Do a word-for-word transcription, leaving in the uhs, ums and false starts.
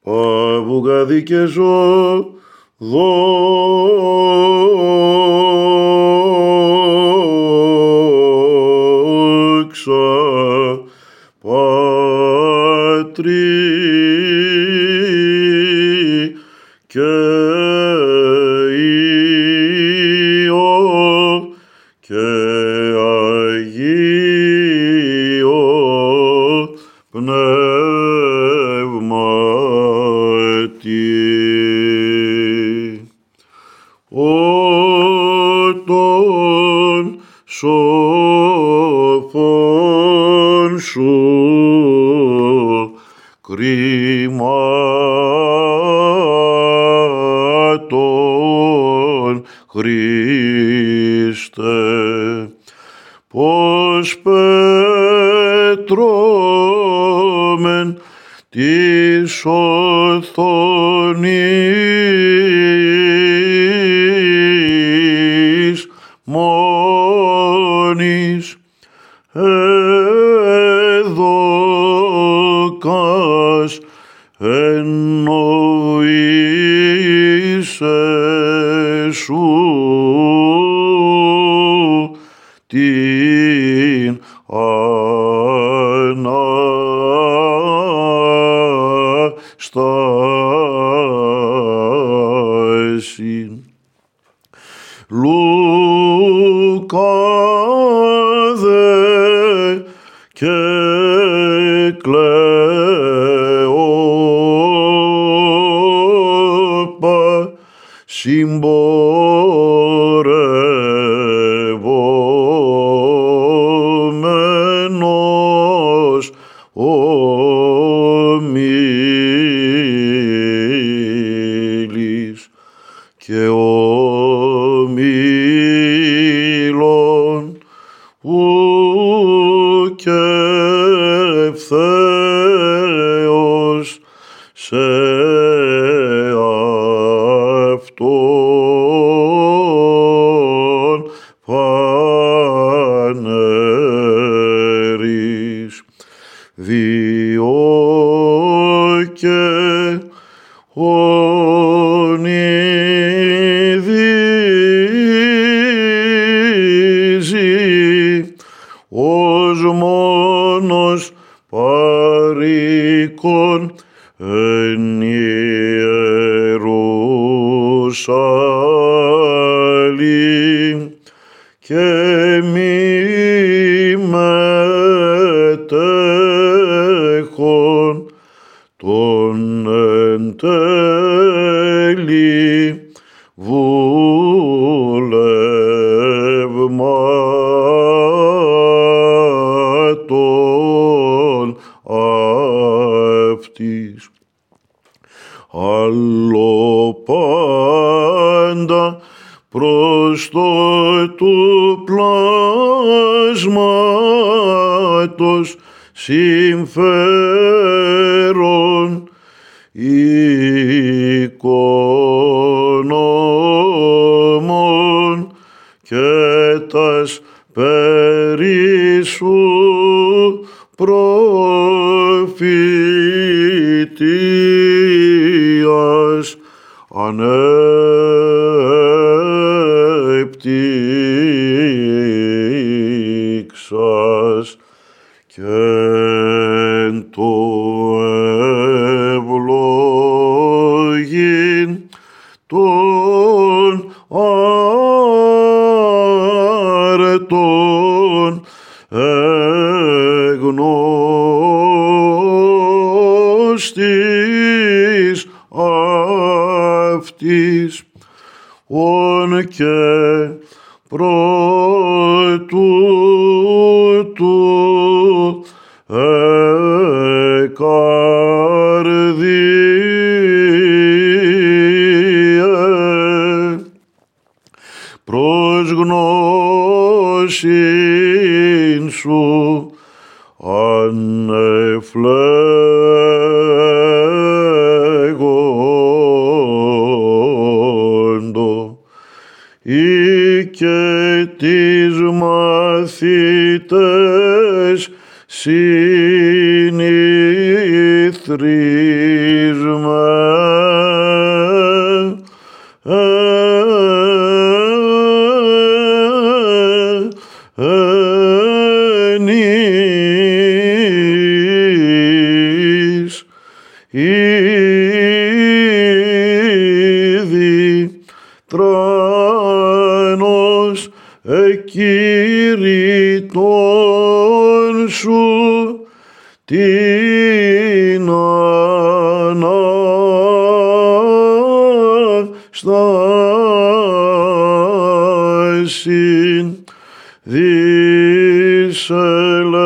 Παβουγαδί και ζω δόξα Πατρί και Υιό και Αγίο Πνεύματι. Ότον σοφόν σου κρυμάτων Χριστέ, πως πετρώμεν της οθονής μόνης εδώκας εννοήσαι σου την Ανάσταση. Λουκά δε και Κλεόπα συμπορευόμενος ομίλης και ομίλων ουκ ευθέως σε αυτόν φανέρης, διό και ονειδίζει ως μόνος παροίκων εν Ιερουσαλήμ και μη μετέχον τον εν τέλει βουλευμάτων αυτής. Αλλο πάντα προς το του πλάσματος συμφέρον οικονόμων και τας περί σου προφητείας ανέπτυξας και εν το ευλογήν των άρετων εγνώστης αυτής ον και πρωτούτου εκαρδίαι προς γνώσιν σου ανεφλέγοντο ή και τις μαθητές συνηθρίσμα δεκτών σου την Ανάσταση, δισελεύθερον